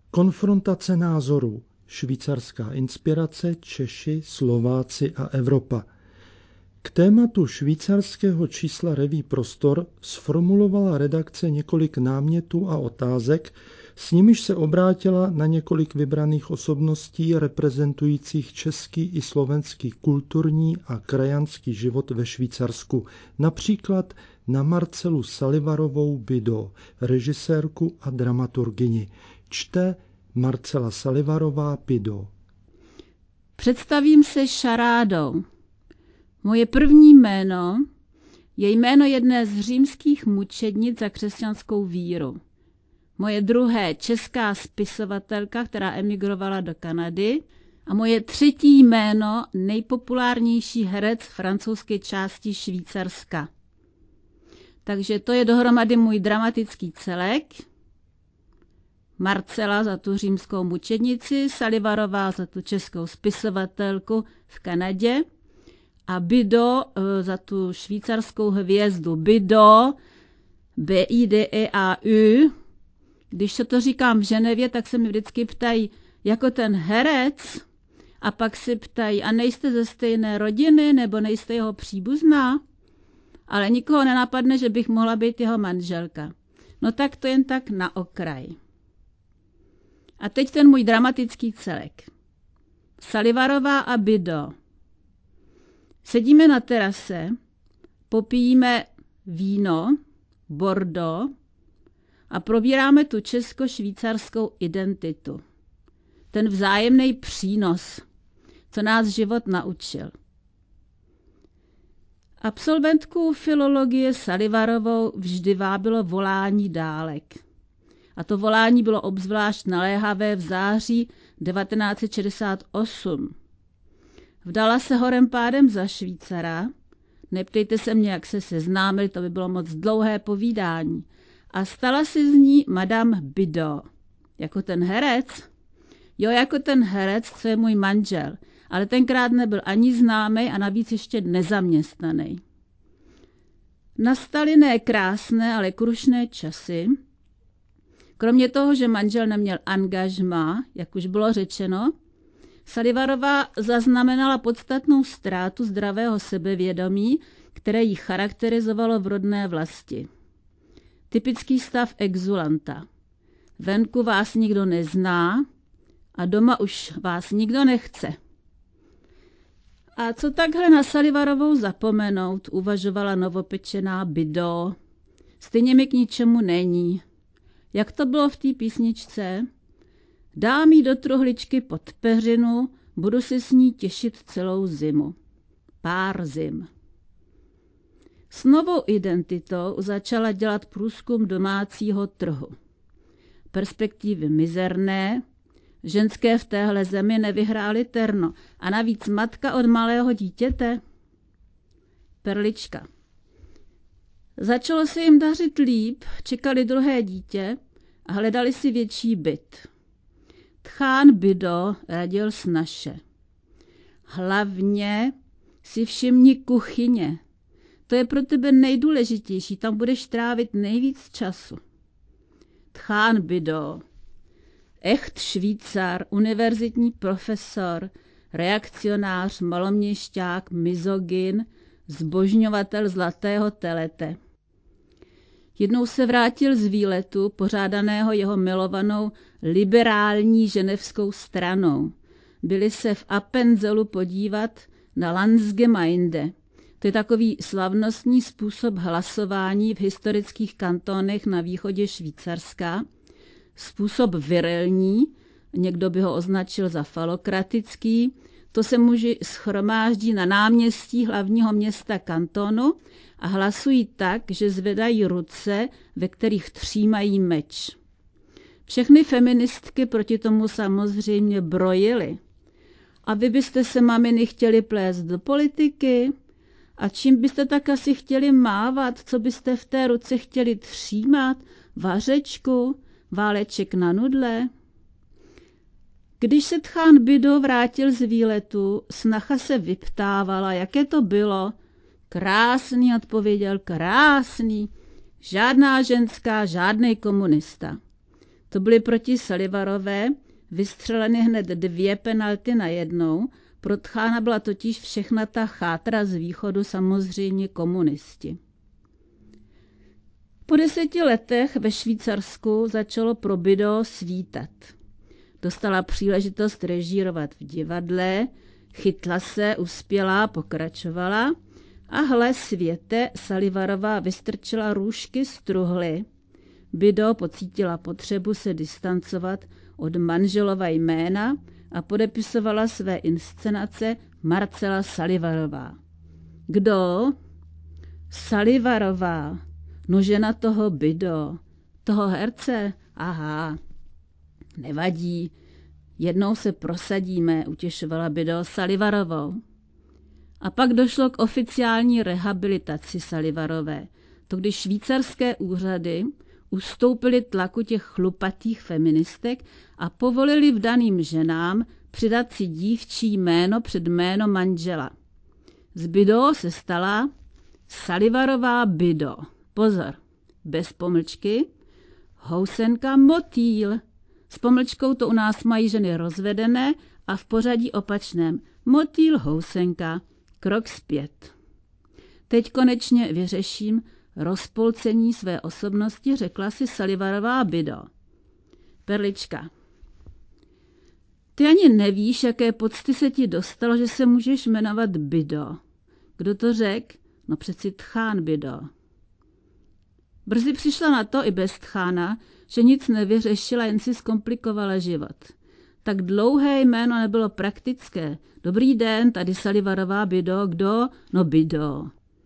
Konfrontace názorů. Švýcarská inspirace, Češi, Slováci a Evropa. K tématu švýcarského čísla Revue Prostor sformulovala redakce několik námětů a otázek, s nimiž se obrátila na několik vybraných osobností reprezentujících český i slovenský kulturní a krajanský život ve Švýcarsku, například na Marcelu Salivarovou Bido, režisérku a dramaturgyni. Čte Marcela Salivarová Bido. Představím se šarádou. Moje první jméno je jméno jedné z římských mučednic za křesťanskou víru. Moje druhé česká spisovatelka, která emigrovala do Kanady. A moje třetí jméno nejpopulárnější herec francouzské části Švýcarska. Takže to je dohromady můj dramatický celek. Marcela za tu římskou mučednici, Salivarová za tu českou spisovatelku v Kanadě a Bido za tu švýcarskou hvězdu. Bido, B-I-D-E-A-U. Když se to říkám v Ženevě, tak se mi vždycky ptají, jako ten herec, a pak si ptají, a nejste ze stejné rodiny, nebo nejste jeho příbuzná? Ale nikoho nenapadne, že bych mohla být jeho manželka. No tak to jen tak na okraj. A teď ten můj dramatický celek. Salivarová a Bido. Sedíme na terase, popíjíme víno, Bordeaux, a probíráme tu česko-švýcarskou identitu. Ten vzájemný přínos, co nás život naučil. Absolventku filologie Salivarovou vždy vábilo volání dálek. A to volání bylo obzvlášť naléhavé v září 1968. Vdala se horem pádem za Švýcara. Neptejte se mě, jak se seznámili, to by bylo moc dlouhé povídání. A stala si z ní Madame Bido. Jako ten herec? Jo, jako ten herec, co je můj manžel. Ale tenkrát nebyl ani známý a navíc ještě nezaměstnaný. Nastaly ne krásné, ale krušné časy. Kromě toho, že manžel neměl angažmá, jak už bylo řečeno, Salivarová zaznamenala podstatnou ztrátu zdravého sebevědomí, které ji charakterizovalo v rodné vlasti. Typický stav exulanta. Venku vás nikdo nezná a doma už vás nikdo nechce. A co takhle na Salivarovou zapomenout, uvažovala novopečená Bido. Stejně mi k ničemu není. Jak to bylo v té písničce? Dám jí do truhličky pod peřinu, budu si s ní těšit celou zimu. Pár zim. S novou identitou začala dělat průzkum domácího trhu. Perspektivy mizerné, ženské v téhle zemi nevyhrály terno a navíc matka od malého dítěte. Perlička. Začalo se jim dařit líp, čekali druhé dítě a hledali si větší byt. Tchán Bido radil snaše. Hlavně si všimni kuchyně. To je pro tebe nejdůležitější, tam budeš trávit nejvíc času. Tchán Bido. Echt Švýcar, univerzitní profesor, reakcionář, maloměšťák, mizogyn, zbožňovatel zlatého telete. Jednou se vrátil z výletu, pořádaného jeho milovanou liberální ženevskou stranou. Byli se v Appenzelu podívat na Landsgemeinde. To je takový slavnostní způsob hlasování v historických kantonech na východě Švýcarska. Způsob virilní, někdo by ho označil za falokratický. To se muži shromáždí na náměstí hlavního města kantonu a hlasují tak, že zvedají ruce, ve kterých třímají meč. Všechny feministky proti tomu samozřejmě brojily. A vy byste se, maminy, chtěli plést do politiky? A čím byste tak asi chtěli mávat? Co byste v té ruce chtěli třímat? Vařečku? Váleček na nudle? Když se tchán Bido vrátil z výletu, snacha se vyptávala, jaké to bylo. Krásný, odpověděl, krásný. Žádná ženská, žádnej komunista. To byly proti Salivarové vystřeleny hned 2 penalty na jednou. Pro Tchána byla totiž všechna ta chátra z východu samozřejmě komunisti. Po 10 letech ve Švýcarsku začalo pro Bido svítat. Dostala příležitost režírovat v divadle, chytla se, uspěla, pokračovala a hle světe, Salivarová vystrčila růžky z truhly. Bido pocítila potřebu se distancovat od manželova jména a podepisovala své inscenace Marcela Salivarová. Kdo? Salivarová. No žena toho Bido, toho herce, aha, nevadí, jednou se prosadíme, utěšovala Bido Salivarovou. A pak došlo k oficiální rehabilitaci Salivarové. To když švýcarské úřady ustoupily tlaku těch chlupatých feministek a povolili vdaným ženám přidat si dívčí jméno před jméno manžela. Z Bido se stala Salivarová Bido. Pozor, bez pomlčky, Housenka Motýl. S pomlčkou to u nás mají ženy rozvedené a v pořadí opačném. Motýl, Housenka, krok zpět. Teď konečně vyřeším rozpolcení své osobnosti, řekla si Salivarová Bido. Perlička, ty ani nevíš, jaké pocty se ti dostalo, že se můžeš jmenovat Bido. Kdo to řekl? No přeci Tchán Bido. Brzy přišla na to i bez Tchána, že nic nevyřešila, jen si zkomplikovala život. Tak dlouhé jméno nebylo praktické. Dobrý den, tady Salivarová Bido. Kdo? No Bido.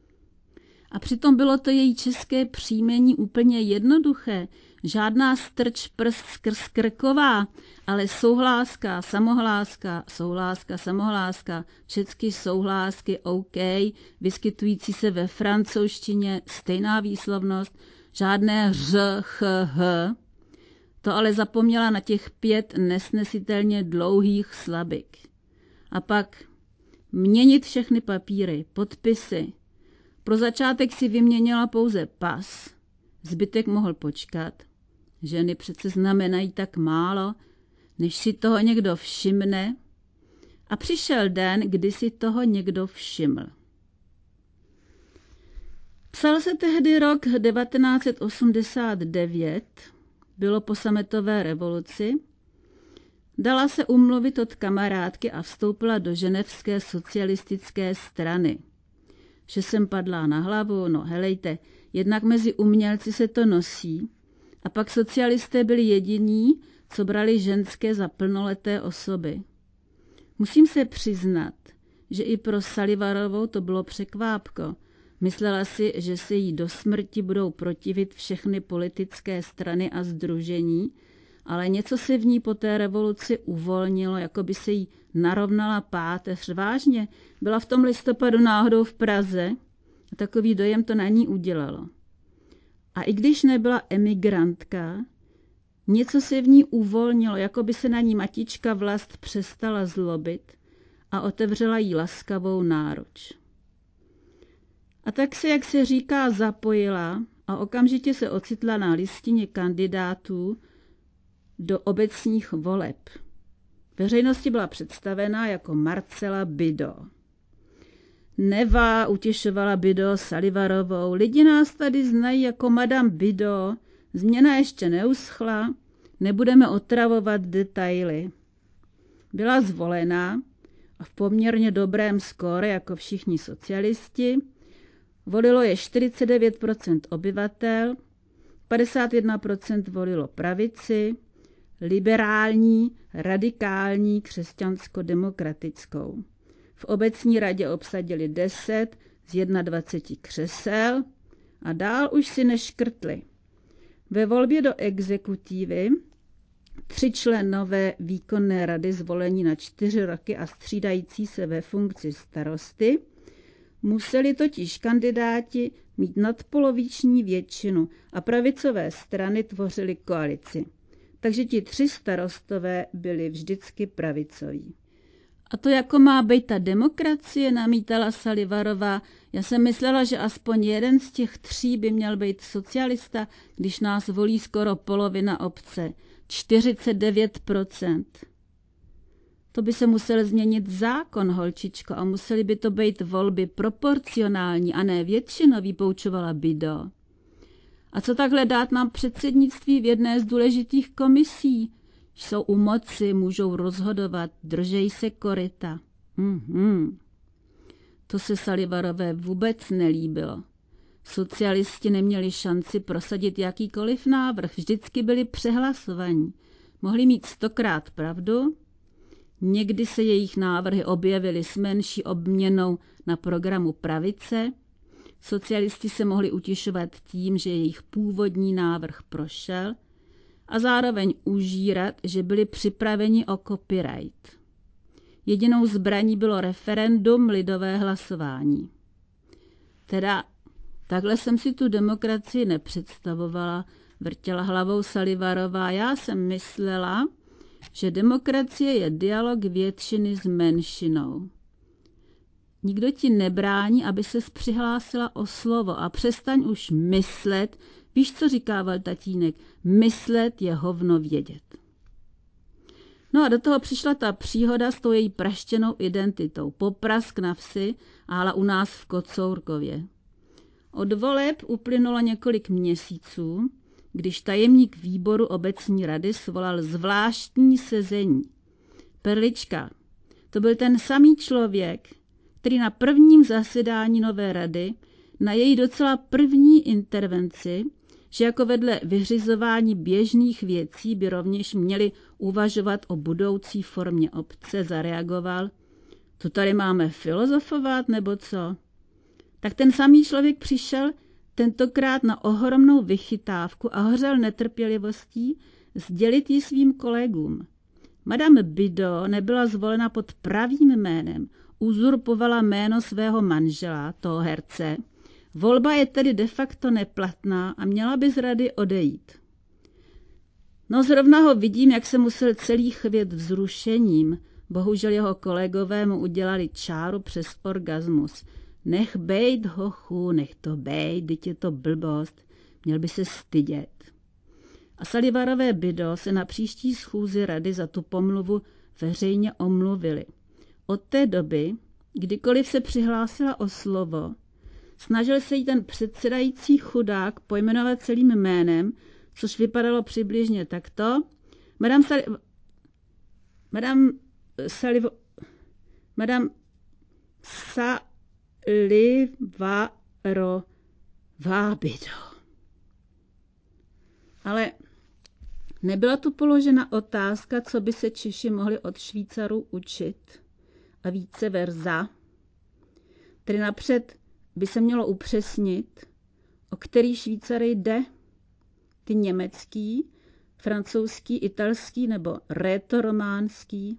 A přitom bylo to její české příjmení úplně jednoduché. Žádná strč prst skrz krková, ale souhláska, samohláska, souhláska, samohláska, všechny souhlásky OK, vyskytující se ve francouzštině, stejná výslovnost, žádné ř, ch, h. To ale zapomněla na těch 5 nesnesitelně dlouhých slabik. A pak měnit všechny papíry, podpisy. Pro začátek si vyměnila pouze pas, zbytek mohl počkat. Ženy přece znamenají tak málo, než si toho někdo všimne. A přišel den, kdy si toho někdo všiml. Psal se tehdy rok 1989, bylo po sametové revoluci. Dala se umluvit od kamarádky a vstoupila do ženevské socialistické strany. Že jsem padla na hlavu, no helejte, jednak mezi umělci se to nosí, a pak socialisté byli jediní, co brali ženské za plnoleté osoby. Musím se přiznat, že i pro Salivarovou to bylo překvápko. Myslela si, že se jí do smrti budou protivit všechny politické strany a sdružení, ale něco se v ní po té revoluci uvolnilo, jako by se jí narovnala páteř. Vážně, byla v tom listopadu náhodou v Praze a takový dojem to na ní udělalo. A i když nebyla emigrantka, něco se v ní uvolnilo, jako by se na ní matička vlast přestala zlobit a otevřela jí laskavou náruč. A tak se, jak se říká, zapojila a okamžitě se ocitla na listině kandidátů do obecních voleb. Veřejnosti byla představená jako Marcela Bido. Neva, utěšovala Bido Salivarovou, lidi nás tady znají jako Madame Bido, změna ještě neuschla, nebudeme otravovat detaily. Byla zvolená a v poměrně dobrém skóre jako všichni socialisti. Volilo je 49% obyvatel, 51% volilo pravici, liberální, radikální, křesťansko-demokratickou. V obecní radě obsadili 10 z 21 křesel a dál už si neškrtli. Ve volbě do exekutivy 3 členové výkonné rady zvolení na 4 roky a střídající se ve funkci starosty museli totiž kandidáti mít nadpoloviční většinu a pravicové strany tvořily koalici. Takže ti 3 starostové byli vždycky pravicoví. A to jako má být ta demokracie, namítala Salivarová. Já jsem myslela, že aspoň jeden z těch 3 by měl být socialista, když nás volí skoro polovina obce. 49%. To by se musel změnit zákon, holčičko, a musely by to být volby proporcionální a ne většinový, poučovala Bido. A co takhle dát nám předsednictví v jedné z důležitých komisí? Jsou u moci, můžou rozhodovat, držej se koryta. To se Salivarové vůbec nelíbilo. Socialisti neměli šanci prosadit jakýkoliv návrh, vždycky byli přehlasovaní. Mohli mít 100krát pravdu, někdy se jejich návrhy objevily s menší obměnou na programu pravice. Socialisti se mohli utěšovat tím, že jejich původní návrh prošel a zároveň užírat, že byli připraveni o copyright. Jedinou zbraní bylo referendum, lidové hlasování. Teda takhle jsem si tu demokracii nepředstavovala, vrtěla hlavou Salivarová. Já jsem myslela, že demokracie je dialog většiny s menšinou. Nikdo ti nebrání, aby ses přihlásila o slovo a přestaň už myslet. Víš, co říkával tatínek? Myslet je hovno vědět. No a do toho přišla ta příhoda s tou její praštěnou identitou. Poprask na vsi a hala u nás v Kocourkově. Od voleb uplynulo několik měsíců, když tajemník výboru obecní rady svolal zvláštní sezení. Perlička, to byl ten samý člověk, který na prvním zasedání nové rady, na její docela první intervenci, že jako vedle vyřizování běžných věcí by rovněž měli uvažovat o budoucí formě obce, zareagoval: to tady máme filozofovat, nebo co? Tak ten samý člověk přišel tentokrát na ohromnou vychytávku a hořel netrpělivostí sdělit ji svým kolegům. Madame Bido nebyla zvolena pod pravým jménem, uzurpovala jméno svého manžela, toho herce. Volba je tedy de facto neplatná a měla by z rady odejít. No zrovna ho vidím, jak se musel celý chvět vzrušením. Bohužel jeho kolegové mu udělali čáru přes orgasmus. Nech bejt, hochu, nech to bejt, teď je to blbost, měl by se stydět. A Salivarové Bido se na příští schůzi rady za tu pomluvu veřejně omluvili. Od té doby, kdykoliv se přihlásila o slovo, snažil se jí ten předsedající chudák pojmenovat celým jménem, což vypadalo přibližně takto. Madame Salivarová Bido. Ale nebyla tu položena otázka, co by se Češi mohli od Švýcarů učit a vice versa. Tedy napřed by se mělo upřesnit, o který Švýcary jde. Ty německý, francouzský, italský nebo rétorománský.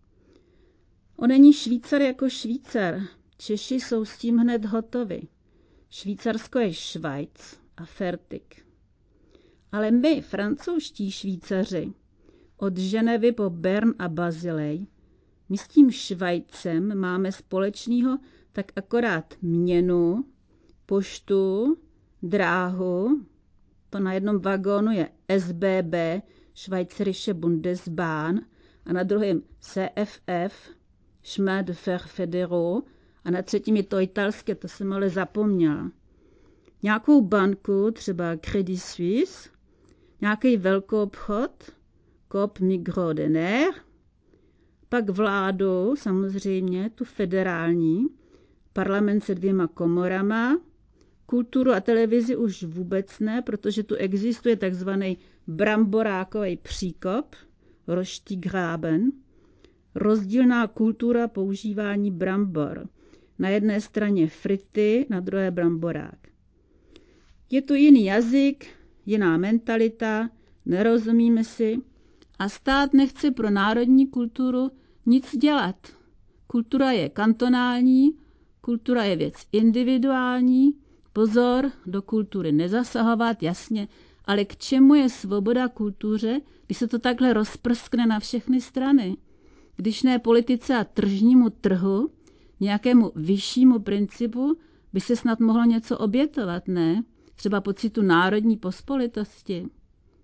On není Švýcar jako Švýcar. Češi jsou s tím hned hotovi. Švýcarsko je Švajc a fertik. Ale my, francouzští Švýcaři, od Ženevy po Bern a Bazilej, my s tím Švajcem máme společného tak akorát měnu, poštu, dráhu, to na jednom vagónu je SBB, Schweizerische Bundesbahn, a na druhém CFF, Chemin de Fer Fédéraux, a na třetím je to italské, to jsem ale zapomněla. Nějakou banku, třeba Credit Suisse, nějaký velkoobchod, Coop Migros Dener, pak vládu, samozřejmě, tu federální, parlament se 2 komorama, kulturu a televizi už vůbec ne, protože tu existuje takzvaný bramborákový příkop, Rostigraben, rozdílná kultura používání brambor. Na jedné straně frity, na druhé bramborák. Je tu jiný jazyk, jiná mentalita, nerozumíme si a stát nechce pro národní kulturu nic dělat. Kultura je kantonální, kultura je věc individuální, pozor, do kultury nezasahovat, jasně, ale k čemu je svoboda kultuře, když se to takhle rozprskne na všechny strany? Když ne politice a tržnímu trhu, nějakému vyššímu principu, by se snad mohlo něco obětovat, ne? Třeba pocitu národní pospolitosti.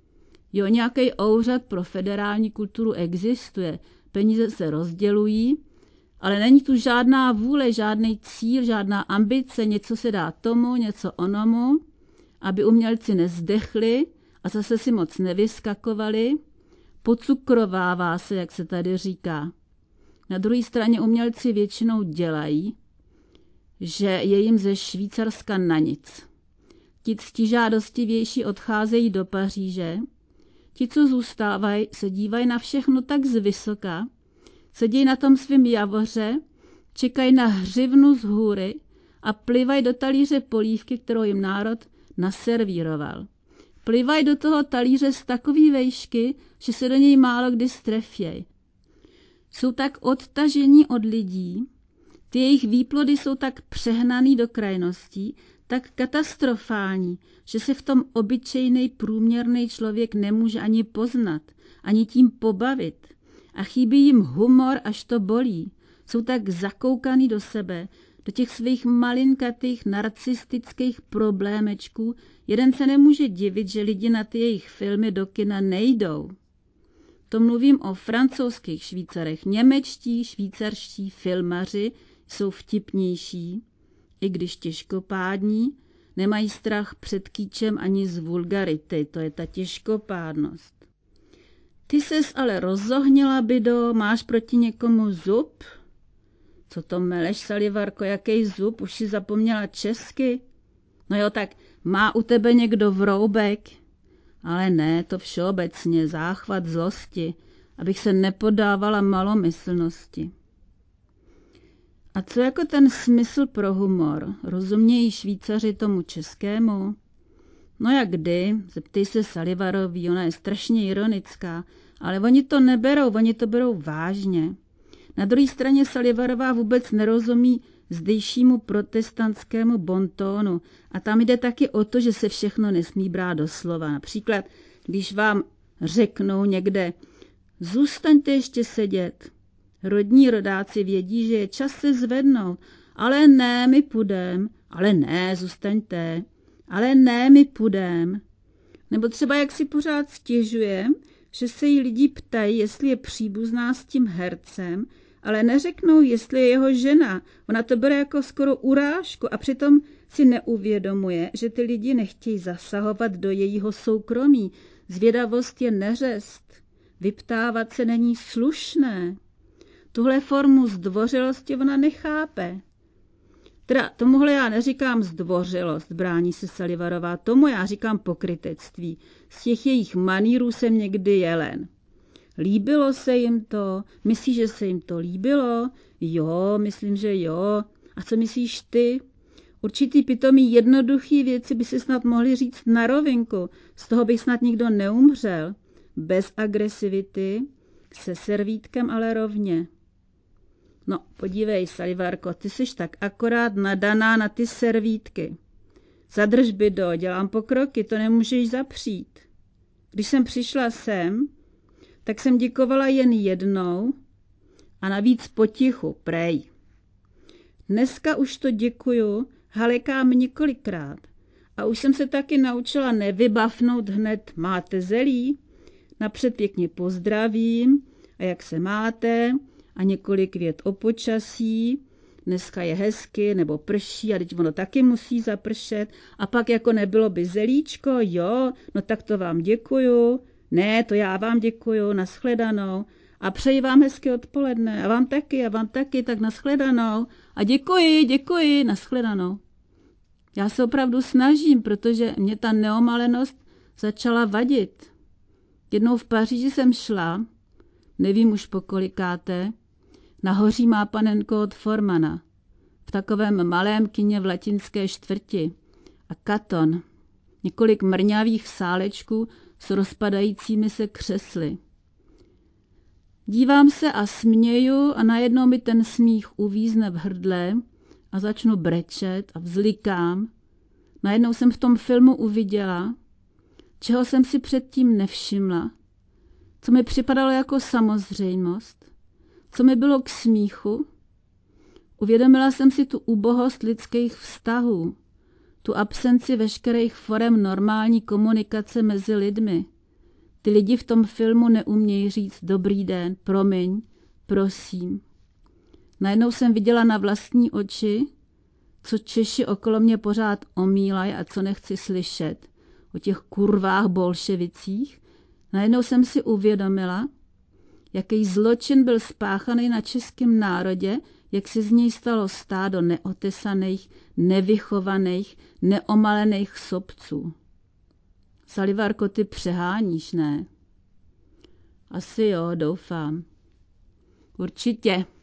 Jo, nějaký úřad pro federální kulturu existuje, peníze se rozdělují, ale není tu žádná vůle, žádný cíl, žádná ambice, něco se dá tomu, něco onomu, aby umělci nezdechli a zase si moc nevyskakovali. Pocukrovává se, jak se tady říká. Na druhé straně umělci většinou dělají, že je jim ze Švýcarska na nic. Ti ctižádostivější odcházejí do Paříže, ti, co zůstávají, se dívají na všechno tak zvysoka, sedí na tom svým javoře, čekají na hřivnu z hůry a plivají do talíře polívky, kterou jim národ naservíroval. Plivají do toho talíře z takový vejšky, že se do něj málo kdy strefějí. Jsou tak odtažení od lidí, ty jejich výplody jsou tak přehnaný do krajností, tak katastrofální, že se v tom obyčejný průměrný člověk nemůže ani poznat, ani tím pobavit. A chybí jim humor, až to bolí. Jsou tak zakoukaný do sebe, do těch svých malinkatých narcistických problémečků. Jeden se nemůže divit, že lidi na ty jejich filmy do kina nejdou. To mluvím o francouzských Švýcarech. Němečtí, švýcarští filmaři jsou vtipnější, i když těžkopádní, nemají strach před kýčem ani z vulgarity, to je ta těžkopádnost. Ty ses ale rozohnila, Bido, máš proti někomu zub? Co to meleš, Salivarko, jaký zub, už si zapomněla česky? No jo, tak má u tebe někdo vroubek? Ale ne, to všeobecně, záchvat zlosti, abych se nepodávala malomyslnosti. A co jako ten smysl pro humor? Rozumějí Švýcaři tomu českému? No jak kdy, zeptej se Salivarový, ona je strašně ironická, ale oni to neberou, oni to berou vážně. Na druhé straně Salivarová vůbec nerozumí zdejšímu protestantskému bontónu a tam jde taky o to, že se všechno nesmí brát doslova. Například, když vám řeknou někde, zůstaňte ještě sedět, rodní rodáci vědí, že je čas se zvednout, ale ne, my půjdem, ale ne, zůstaňte, ale ne, my půjdem. Nebo třeba jak si pořád stěžuje, že se jí lidi ptají, jestli je příbuzná s tím hercem, ale neřeknou, jestli je jeho žena. Ona to bere jako skoro urážku a přitom si neuvědomuje, že ty lidi nechtějí zasahovat do jejího soukromí. Zvědavost je neřest. Vyptávat se není slušné. Tuhle formu zdvořilosti ona nechápe. Teda tomuhle já neříkám zdvořilost, brání se Salivarová, tomu já říkám pokrytectví. Z těch jejich manýrů jsem někdy jelen. Líbilo se jim to? Myslíš, že se jim to líbilo? Jo, myslím, že jo. A co myslíš ty? Určitý pitomý jednoduchý věci by si snad mohli říct na rovinku. Z toho by snad nikdo neumřel. Bez agresivity, se servítkem ale rovně. No, podívej, Salivarko, ty jsi tak akorát nadaná na ty servítky. Zadrž, Bido, dělám pokroky, to nemůžeš zapřít. Když jsem přišla sem, tak jsem děkovala jen jednou a navíc potichu, prej. Dneska už to děkuju, halekám několikrát a už jsem se taky naučila nevybavnout hned máte zelí, napřed pěkně pozdravím a jak se máte a několik vět o počasí, dneska je hezky nebo prší a teď ono taky musí zapršet a pak jako nebylo by zelíčko, jo, no tak to vám děkuju, ne, to já vám děkuju, nashledanou a přeji vám hezky odpoledne a vám taky, tak nashledanou a děkuji, nashledanou. Já se opravdu snažím, protože mě ta neomalenost začala vadit. Jednou v Paříži jsem šla, nevím už po kolikáté, na Hoří má panenko od Formana, v takovém malém kině v latinské čtvrti a katon, několik mrňavých sálečků s rozpadajícími se křesly. Dívám se a směju a najednou mi ten smích uvízne v hrdle a začnu brečet a vzlikám. Najednou jsem v tom filmu uviděla, čeho jsem si předtím nevšimla, co mi připadalo jako samozřejmost, co mi bylo k smíchu. Uvědomila jsem si tu ubohost lidských vztahů, tu absenci veškerých forem normální komunikace mezi lidmi, Ty lidi v tom filmu neumějí říct dobrý den, promiň, prosím. Najednou jsem viděla na vlastní oči, co Češi okolo mě pořád omílají a co nechci slyšet o těch kurvách bolševicích. Najednou jsem si uvědomila, jaký zločin byl spáchaný na českém národě, jak se z něj stalo stádo neotesaných, nevychovaných, neomalených sobců. Salivarko, ty přeháníš, ne? Asi jo, doufám. Určitě.